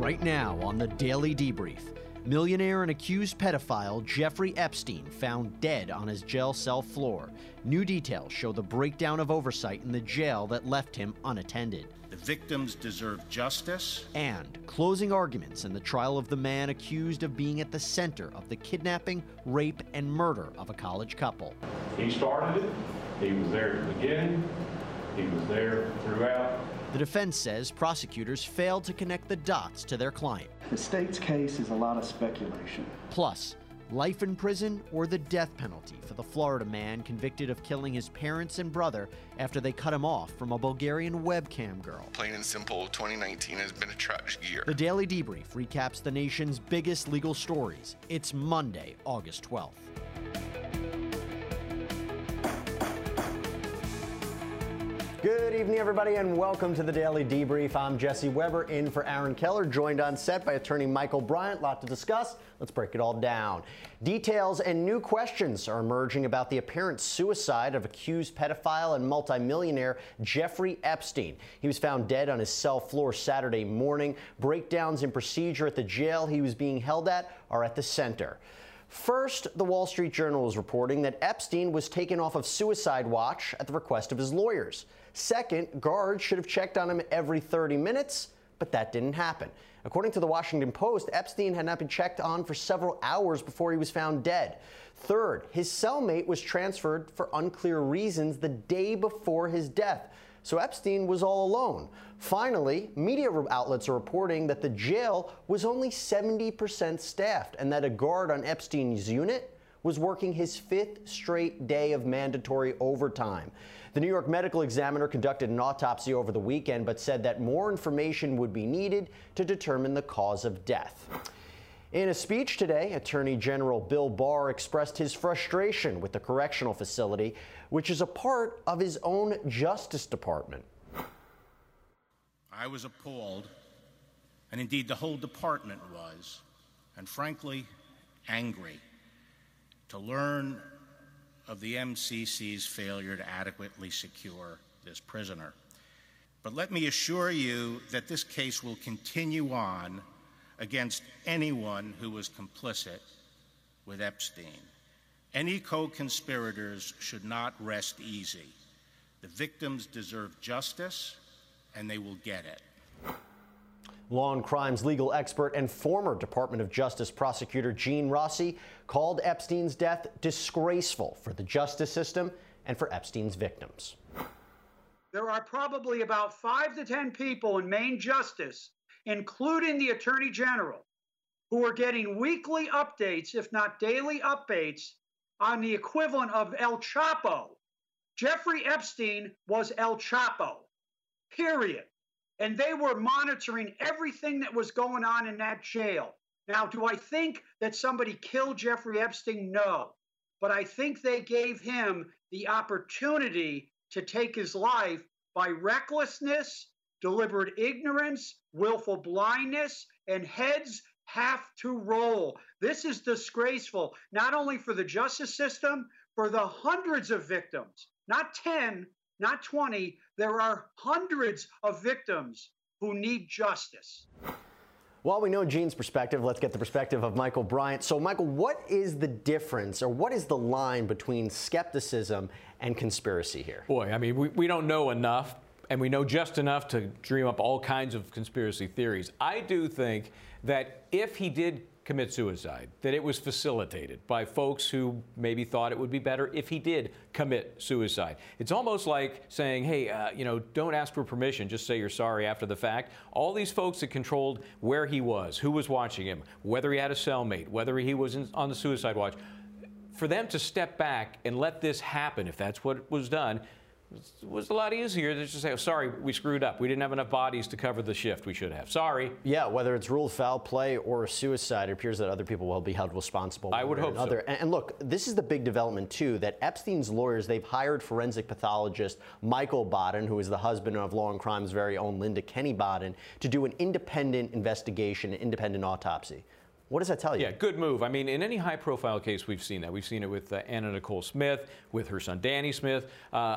Right now on the Daily Debrief, millionaire and accused pedophile Jeffrey Epstein found dead on his jail cell floor. New details show the breakdown of oversight in the jail that left him unattended. The victims deserve justice. And closing arguments in the trial of the man accused of being at the center of the kidnapping, rape, and murder of a college couple. He started it. He was there at the beginning. He was there throughout. The defense says prosecutors failed to connect the dots to their client. The state's case is a lot of speculation. Plus, life in prison or the death penalty for the Florida man convicted of killing his parents and brother after they cut him off from a Bulgarian webcam girl. Plain and simple, 2019 has been a tragic year. The Daily Debrief recaps the nation's biggest legal stories. It's Monday, August 12th. Good evening, everybody, and welcome to the Daily Debrief. I'm Jesse Weber, in for Aaron Keller, joined on set by attorney Michael Bryant. Lot to discuss. Let's break it all down. Details and new questions are emerging about the apparent suicide of accused pedophile and multimillionaire Jeffrey Epstein. He was found dead on his cell floor Saturday morning. Breakdowns in procedure at the jail he was being held at are at the center. First, the Wall Street Journal is reporting that Epstein was taken off of suicide watch at the request of his lawyers. Second, guards should have checked on him every 30 minutes, but that didn't happen. According to the Washington Post, Epstein had not been checked on for several hours before he was found dead. Third, his cellmate was transferred for unclear reasons the day before his death, so Epstein was all alone. Finally, media outlets are reporting that the jail was only 70% staffed and that a guard on Epstein's unit was working his 5th straight day of mandatory overtime. The New York Medical Examiner conducted an autopsy over the weekend, but said that more information would be needed to determine the cause of death. In a speech today, Attorney General Bill Barr expressed his frustration with the correctional facility, which is a part of his own Justice Department. I was appalled, and indeed the whole department was, and frankly, angry, to learn of the MCC's failure to adequately secure this prisoner. But let me assure you that this case will continue on against anyone who was complicit with Epstein. Any co-conspirators should not rest easy. The victims deserve justice, and they will get it. Law and crimes legal expert and former Department of Justice prosecutor Gene Rossi called Epstein's death disgraceful for the justice system and for Epstein's victims. There are probably about 5 to 10 people in Maine Justice, including the Attorney General, who are getting weekly updates, if not daily updates, on the equivalent of El Chapo. Jeffrey Epstein was El Chapo, period. And they were monitoring everything that was going on in that jail. Now, do I think that somebody killed Jeffrey Epstein? No. But I think they gave him the opportunity to take his life by recklessness, deliberate ignorance, willful blindness, and heads have to roll. This is disgraceful, not only for the justice system, for the hundreds of victims, not 10, not 20. There are hundreds of victims who need justice. While we know Gene's perspective, let's get the perspective of Michael Bryant. So, Michael, what is the difference, or what is the line between skepticism and conspiracy here? Boy, I mean, we don't know enough, and we know just enough to dream up all kinds of conspiracy theories. I do think that if he did commit suicide, that it was facilitated by folks who maybe thought it would be better if he did commit suicide. It's almost like saying, hey, don't ask for permission, just say you're sorry after the fact. All these folks that controlled where he was, who was watching him, whether he had a cellmate, whether he was on the suicide watch, for them to step back and let this happen, if that's what was done, was a lot easier to just say, oh, sorry, we screwed up. We didn't have enough bodies to cover the shift we should have. Sorry. Yeah, whether it's ruled foul play or suicide, it appears that other people will be held responsible. I would hope so. And look, this is the big development, too, that Epstein's lawyers, they've hired forensic pathologist Michael Baden, who is the husband of Law and Crime's very own Linda Kenny Baden, to do an independent investigation, an independent autopsy. What does that tell you? Yeah, good move. I mean, in any high-profile case, we've seen that. We've seen it with Anna Nicole Smith, with her son Danny Smith.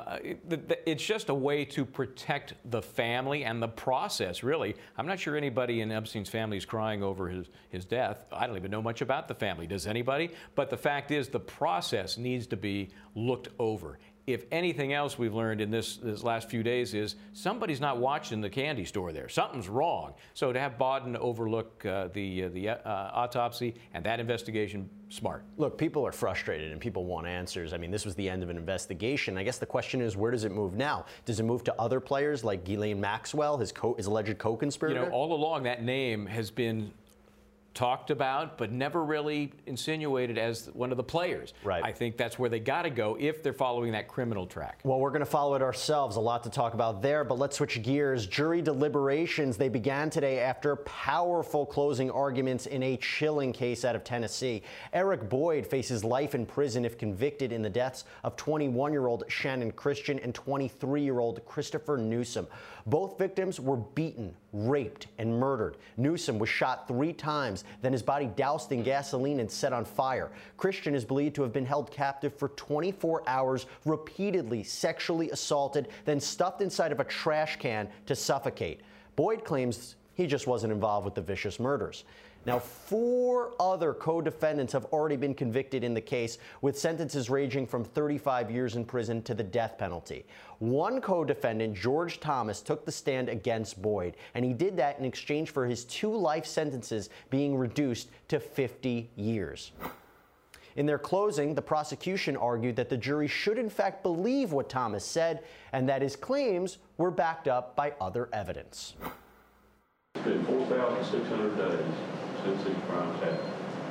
It's just a way to protect the family and the process, really. I'm not sure anybody in Epstein's family is crying over his death. I don't even know much about the family. Does anybody? But the fact is, the process needs to be looked over. If anything else we've learned in this last few days is somebody's not watching the candy store there. Something's wrong. So to have Bodden overlook the autopsy and that investigation, smart. Look, people are frustrated and people want answers. I mean, this was the end of an investigation. I guess the question is, where does it move now? Does it move to other players like Ghislaine Maxwell, his alleged co-conspirator? You know, all along that name has been talked about, but never really insinuated as one of the players. Right. I think that's where they got to go if they're following that criminal track. Well, we're going to follow it ourselves. A lot to talk about there, but let's switch gears. Jury deliberations, they began today after powerful closing arguments in a chilling case out of Tennessee. Eric Boyd faces life in prison if convicted in the deaths of 21-year-old Shannon Christian and 23-year-old Christopher Newsom. Both victims were beaten, raped, and murdered. Newsom was shot 3 times, then his body doused in gasoline and set on fire. Christian is believed to have been held captive for 24 hours, repeatedly sexually assaulted, then stuffed inside of a trash can to suffocate. Boyd claims he just wasn't involved with the vicious murders. Now, 4 other co-defendants have already been convicted in the case, with sentences ranging from 35 years in prison to the death penalty. One co-defendant, George Thomas, took the stand against Boyd, and he did that in exchange for his 2 life sentences being reduced to 50 years. In their closing, the prosecution argued that the jury should in fact believe what Thomas said, and that his claims were backed up by other evidence. It's been 4,600 days since these crimes happened.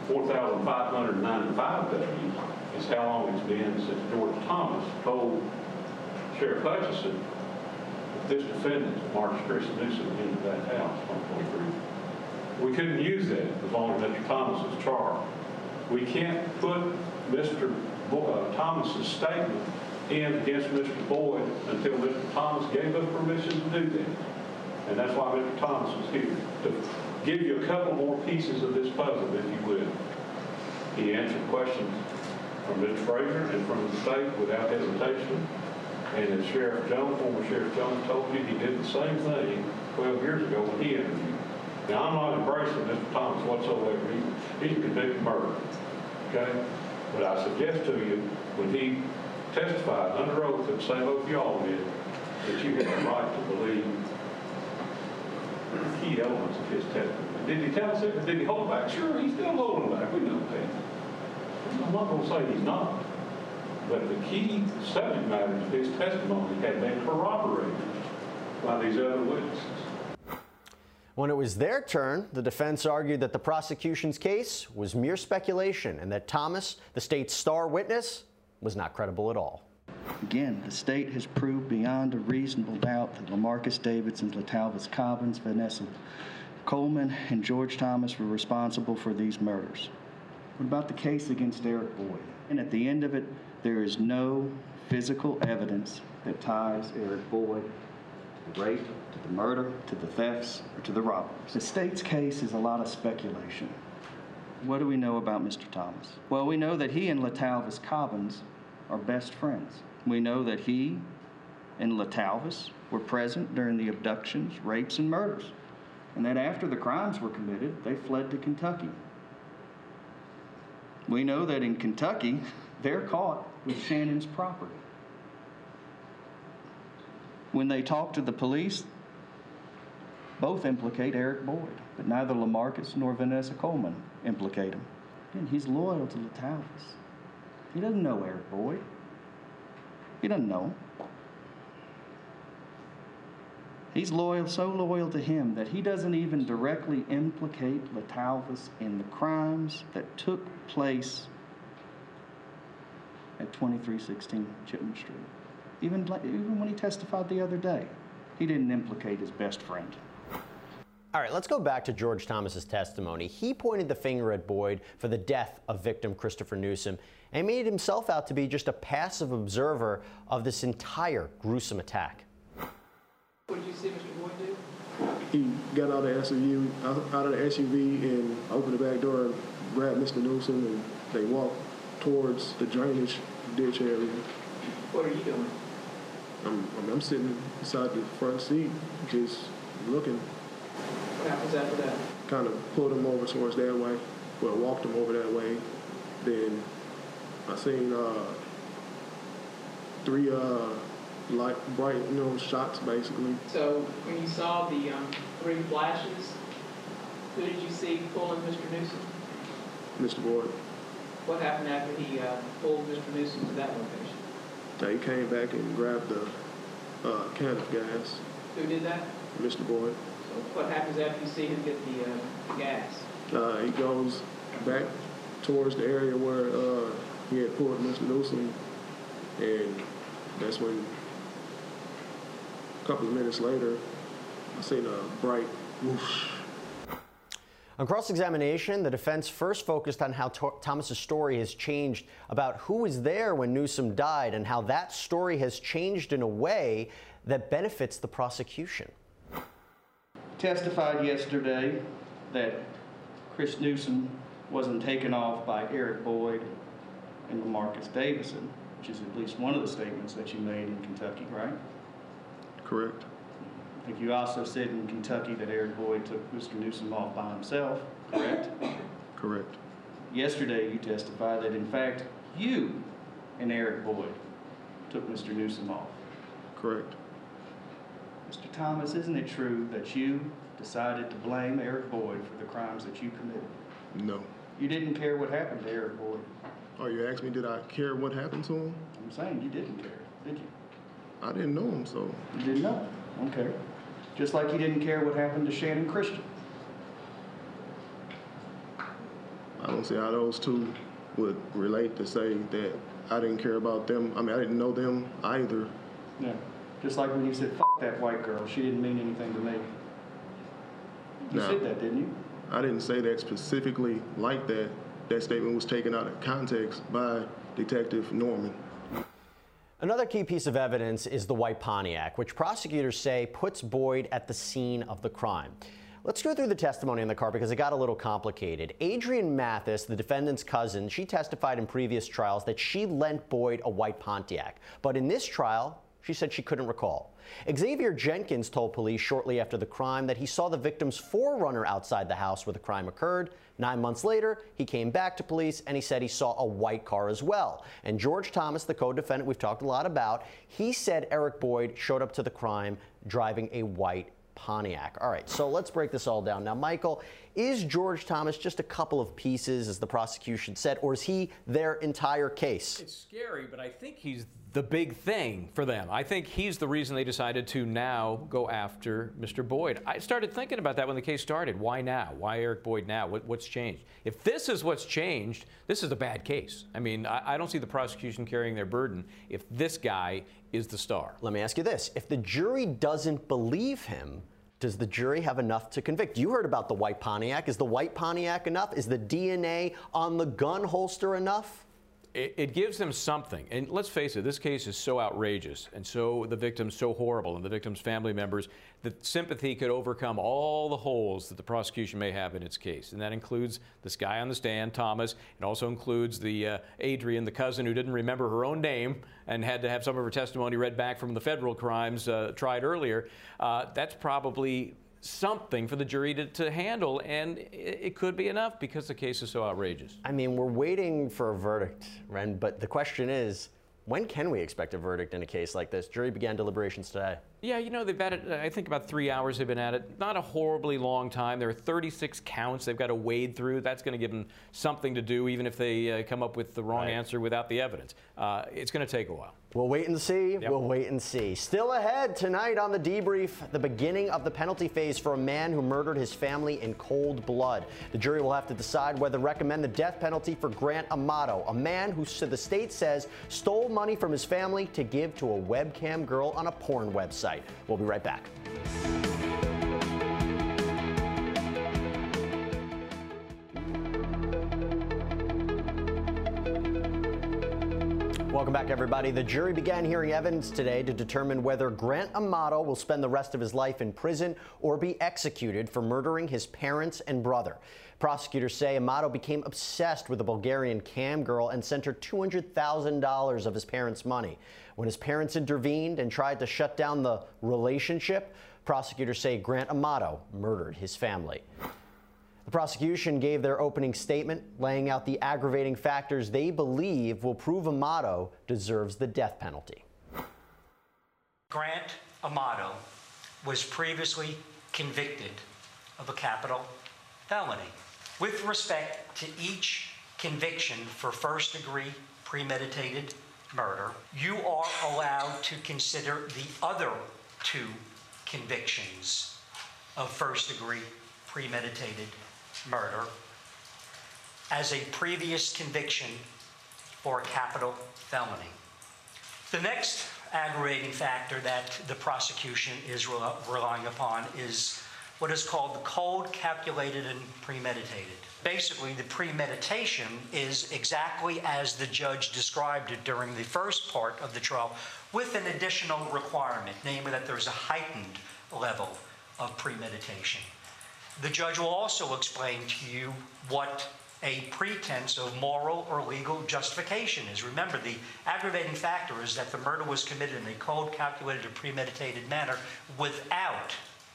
4,595 days is how long it's been since George Thomas told Sheriff Hutchison that this defendant marched Chris Newsom into that house on 23. We couldn't use that as long as Mr. Thomas was charged. We can't put Mr. Thomas's statement in against Mr. Boyd until Mr. Thomas gave us permission to do that. And that's why Mr. Thomas was here, to give you a couple more pieces of this puzzle, if you will. He answered questions from Mr. Frazier and from the state without hesitation. And as Sheriff Jones, former Sheriff Jones told you, he did the same thing 12 years ago when he interviewed. Now, I'm not embracing Mr. Thomas whatsoever. He's a convicted murderer, okay? But I suggest to you, when he testified under oath, and same oath y'all did, that you have the right to believe the key elements of his testimony. Did he tell us it? Did he hold back? Sure, he's still holding back. We know that. I'm not going to say he's not. But the key subject matters of his testimony had been corroborated by these other witnesses. When it was their turn, the defense argued that the prosecution's case was mere speculation and that Thomas, the state's star witness, was not credible at all. Again, the state has proved beyond a reasonable doubt that Lamarcus Davidson, LaTalvis Cobbins, Vanessa Coleman, and George Thomas were responsible for these murders. What about the case against Eric Boyd? And at the end of it, there is no physical evidence that ties Eric Boyd to the rape, to the murder, to the thefts, or to the robberies. The state's case is a lot of speculation. What do we know about Mr. Thomas? Well, we know that he and LaTalvis Cobbins are best friends. We know that he and LaTalvis were present during the abductions, rapes, and murders, and that after the crimes were committed, they fled to Kentucky. We know that in Kentucky, they're caught with Shannon's property. When they talk to the police, both implicate Eric Boyd, but neither Lamarcus nor Vanessa Coleman implicate him. And he's loyal to LaTalvis. He doesn't know Eric Boyd. He doesn't know him. He's loyal, so loyal to him that he doesn't even directly implicate LaTalvis in the crimes that took place at 2316 Chipman Street. Even when he testified the other day, he didn't implicate his best friend. All right, let's go back to George Thomas's testimony. He pointed the finger at Boyd for the death of victim Christopher Newsom and made himself out to be just a passive observer of this entire gruesome attack. What did you see Mr. Boyd do? he got out of the SUV and opened the back door and grabbed Mr. Newsom, and they walked towards the drainage ditch area. What are you doing? I'm sitting beside the front seat, just looking. What happens after that? Kind of pulled him over towards that way. Well, walked him over that way. Then I seen 3 light, bright, shots basically. So when you saw the 3 flashes, who did you see pulling Mr. Newsom? Mr. Boyd. What happened after he pulled Mr. Newsom to that location? He came back and grabbed the can of gas. Who did that? Mr. Boyd. So what happens after you see him get the gas? He goes back towards the area where he had pulled Mr. Newsom, and that's when, a couple of minutes later, I seen a bright whoosh. On cross-examination, the defense first focused on how Thomas's story has changed about who was there when Newsom died and how that story has changed in a way that benefits the prosecution. Testified yesterday that Chris Newsom wasn't taken off by Eric Boyd and LaMarcus Davison, which is at least one of the statements that you made in Kentucky, right? Correct. I think you also said in Kentucky that Eric Boyd took Mr. Newsom off by himself, correct? Correct. Yesterday you testified that in fact you and Eric Boyd took Mr. Newsom off. Correct. Mr. Thomas, isn't it true that you decided to blame Eric Boyd for the crimes that you committed? No. You didn't care what happened to Eric Boyd? Oh, you asked me did I care what happened to him? I'm saying you didn't care, did you? I didn't know him, so. You didn't know? Okay. Just like you didn't care what happened to Shannon Christian. I don't see how those two would relate to say that I didn't care about them. I mean, I didn't know them either. Yeah. Just like when you said, "Fuck that white girl," she didn't mean anything to me. You said that, didn't you? I didn't say that specifically like that. That statement was taken out of context by Detective Norman. Another key piece of evidence is the white Pontiac, which prosecutors say puts Boyd at the scene of the crime. Let's go through the testimony in the car because it got a little complicated. Adrienne Mathis, the defendant's cousin, she testified in previous trials that she lent Boyd a white Pontiac. But in this trial, she said she couldn't recall. Xavier Jenkins told police shortly after the crime that he saw the victim's forerunner outside the house where the crime occurred. 9 months later, he came back to police and he said he saw a white car as well. And George Thomas, the co-defendant we've talked a lot about, he said Eric Boyd showed up to the crime driving a white Pontiac. All right, so let's break this all down. Now, Michael, is George Thomas just a couple of pieces, as the prosecution said, or is he their entire case? It's scary, but I think he's the big thing for them. I think he's the reason they decided to now go after Mr. Boyd. I started thinking about that when the case started. Why now? Why Eric Boyd now? What's changed? If this is what's changed, this is a bad case. I mean, I don't see the prosecution carrying their burden if this guy is the star. Let me ask you this. If the jury doesn't believe him, does the jury have enough to convict? You heard about the white Pontiac. Is the white Pontiac enough? Is the DNA on the gun holster enough? It gives them something. And let's face it, this case is so outrageous and so the victim's so horrible and the victim's family members that sympathy could overcome all the holes that the prosecution may have in its case. And that includes this guy on the stand, Thomas. It also includes the Adrienne, the cousin who didn't remember her own name and had to have some of her testimony read back from the federal crimes tried earlier. That's probably something for the jury to handle, and it could be enough because the case is so outrageous. I mean, we're waiting for a verdict, Ren, but the question is, when can we expect a verdict in a case like this? Jury began deliberations today. Yeah, you know, they've had it, I think about 3 hours they've been at it. Not a horribly long time. There are 36 counts they've got to wade through. That's going to give them something to do, even if they come up with the wrong answer without the evidence. It's going to take a while. We'll wait and see. Yep. We'll wait and see. Still ahead tonight on the debrief, the beginning of the penalty phase for a man who murdered his family in cold blood. The jury will have to decide whether to recommend the death penalty for Grant Amato, a man who the state says stole money from his family to give to a webcam girl on a porn website. We'll be right back. Welcome back, everybody. The jury began hearing evidence today to determine whether Grant Amato will spend the rest of his life in prison or be executed for murdering his parents and brother. Prosecutors say Amato became obsessed with a Bulgarian cam girl and sent her $200,000 of his parents' money. When his parents intervened and tried to shut down the relationship, prosecutors say Grant Amato murdered his family. The prosecution gave their opening statement, laying out the aggravating factors they believe will prove Amato deserves the death penalty. Grant Amato was previously convicted of a capital felony. With respect to each conviction for first-degree premeditated murder, you are allowed to consider the other two convictions of first-degree premeditated murder as a previous conviction for a capital felony. The next aggravating factor that the prosecution is relying upon is what is called the cold, calculated, and premeditated. Basically, the premeditation is exactly as the judge described it during the first part of the trial, with an additional requirement, namely that there's a heightened level of premeditation. The judge will also explain to you what a pretense of moral or legal justification is. Remember, the aggravating factor is that the murder was committed in a cold, calculated, and premeditated manner without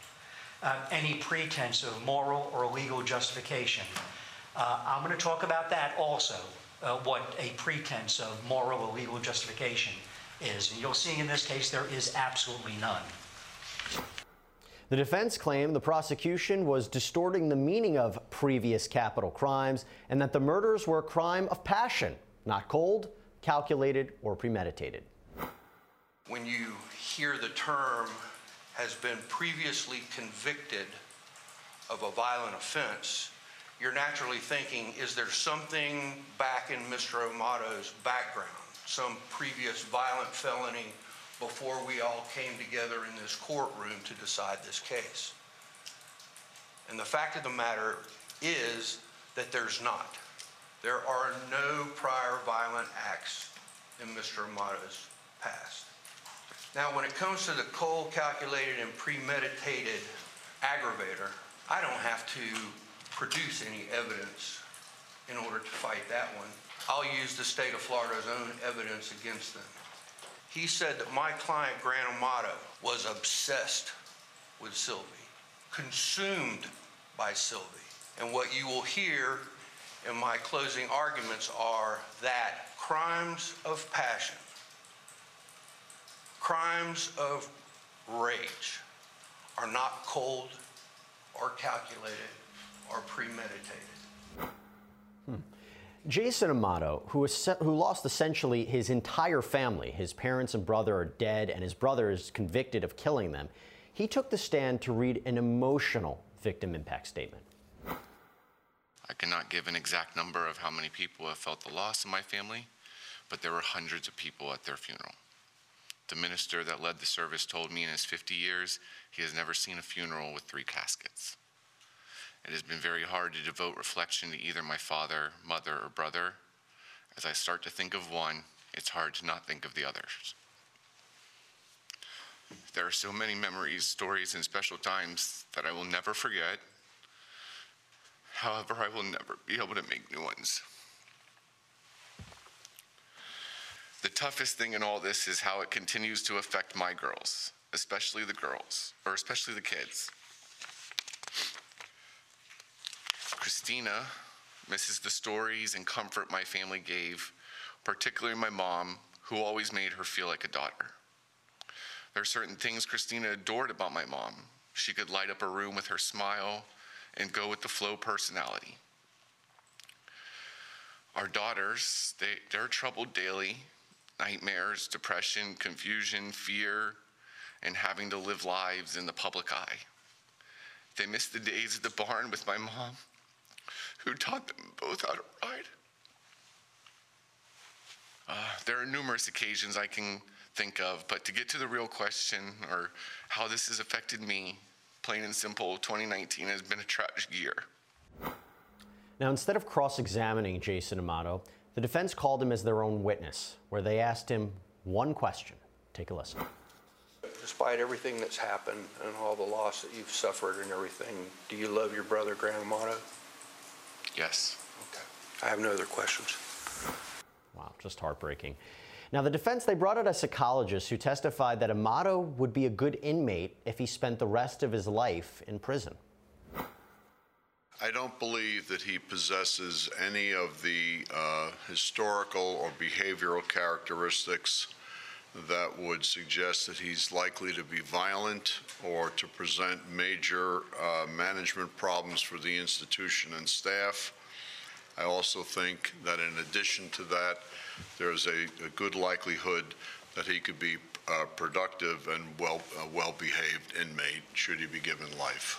any pretense of moral or legal justification. I'm going to talk about that also, what a pretense of moral or legal justification is. And you'll see in this case there is absolutely none. The defense claimed the prosecution was distorting the meaning of previous capital crimes and that the murders were a crime of passion, not cold, calculated, or premeditated. When you hear the term has been previously convicted of a violent offense, you're naturally thinking, is there something back in Mr. Amato's background, some previous violent felony before we all came together in this courtroom to decide this case? And the fact of the matter is that there's not. There are no prior violent acts in Mr. Amato's past. Now, when it comes to the cold, calculated, and premeditated aggravator, I don't have to produce any evidence in order to fight that one. I'll use the state of Florida's own evidence against them. He said that my client, Grant Amato, was obsessed with Sylvie, consumed by Sylvie. And what you will hear in my closing arguments are that crimes of passion, crimes of rage are not cold or calculated or premeditated. Jason Amato, who lost essentially his entire family, his parents and brother are dead, and his brother is convicted of killing them, he took the stand to read an emotional victim impact statement. I cannot give an exact number of how many people have felt the loss in my family, but there were hundreds of people at their funeral. The minister that led the service told me in his 50 years he has never seen a funeral with 3 caskets. It has been very hard to devote reflection to either my father, mother, or brother. As I start to think of one, it's hard to not think of the others. There are so many memories, stories, and special times that I will never forget. However, I will never be able to make new ones. The toughest thing in all this is how it continues to affect my girls, especially the kids. Christina misses the stories and comfort my family gave, particularly my mom, who always made her feel like a daughter. There are certain things Christina adored about my mom. She could light up a room with her smile and go with the flow personality. Our daughters, they're troubled daily, nightmares, depression, confusion, fear, and having to live lives in the public eye. They miss the days at the barn with my mom, who taught them both how to ride. There are numerous occasions I can think of, but to get to the real question, or how this has affected me, plain and simple, 2019 has been a tragic year. Now, instead of cross-examining Jason Amato, The defense called him as their own witness, where they asked him one question. Take a listen. Despite everything that's happened and all the loss that you've suffered and everything, do you love your brother, Grant Amato? Yes. Okay. I have no other questions. Wow, just heartbreaking. Now, the defense, they brought out a psychologist who testified that Amato would be a good inmate if he spent the rest of his life in prison. I don't believe that he possesses any of the historical or behavioral characteristics that would suggest that he's likely to be violent or to present major management problems for the institution and staff. I also think that in addition to that, there's a good likelihood that he could be productive and well-behaved inmate should he be given life.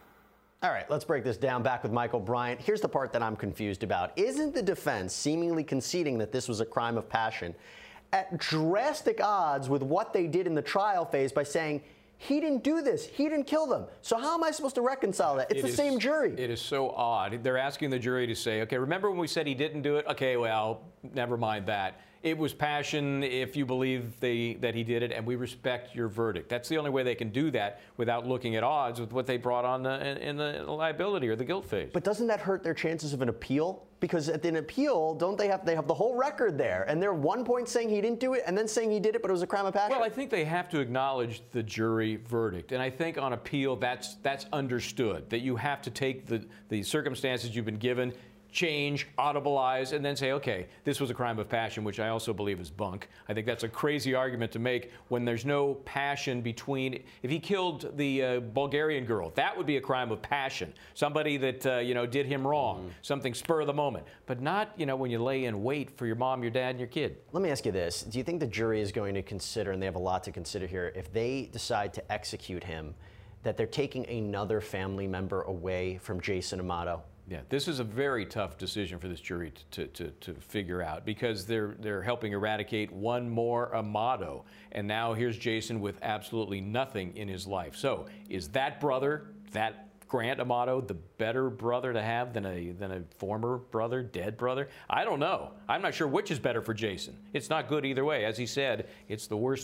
All right, let's break this down. Back with Michael Bryant. Here's the part that I'm confused about. Isn't the defense seemingly conceding that this was a crime of passion at drastic odds with what they did in the trial phase by saying, he didn't do this, he didn't kill them? So how am I supposed to reconcile that? It's the same jury. It is so odd. They're asking the jury to say, okay, remember when we said he didn't do it? Okay, well, never mind that. It was passion if you believe that he did it, and we respect your verdict. That's the only way they can do that without looking at odds with what they brought on in the liability or the guilt phase. But doesn't that hurt their chances of an appeal? Because at an appeal, they have the whole record there, and they're one point saying he didn't do it, and then saying he did it, but it was a crime of passion? Well, I think they have to acknowledge the jury verdict, and I think on appeal that's understood, that you have to take the circumstances you've been given, change, audibilize, and then say, okay, this was a crime of passion, which I also believe is bunk. I think that's a crazy argument to make when there's no passion between. If he killed the Bulgarian girl, that would be a crime of passion. Somebody that did him wrong, something spur of the moment, but not when you lay in wait for your mom, your dad, and your kid. Let me ask you this: do you think the jury is going to consider, and they have a lot to consider here, if they decide to execute him, that they're taking another family member away from Jason Amato? Yeah, this is a very tough decision for this jury to figure out, because they're helping eradicate one more Amato, and now here's Jason with absolutely nothing in his life. So is that brother, that Grant Amato, the better brother to have than a former brother, dead brother? I don't know. I'm not sure which is better for Jason. It's not good either way. As he said, it's the worst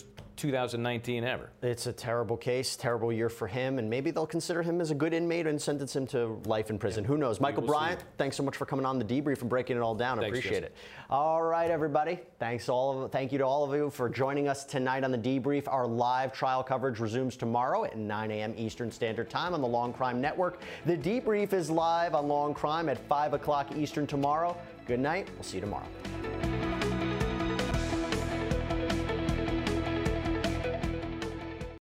2019 ever. It's a terrible case, terrible year for him, and maybe they'll consider him as a good inmate and sentence him to life in prison. Yeah. Who knows? Michael Bryant, thanks so much for coming on the debrief and breaking it all down. I appreciate it. All right, everybody. Thank you to all of you for joining us tonight on the debrief. Our live trial coverage resumes tomorrow at 9 a.m. Eastern Standard Time on the Long Crime Network. The debrief is live on Long Crime at 5 o'clock Eastern tomorrow. Good night. We'll see you tomorrow.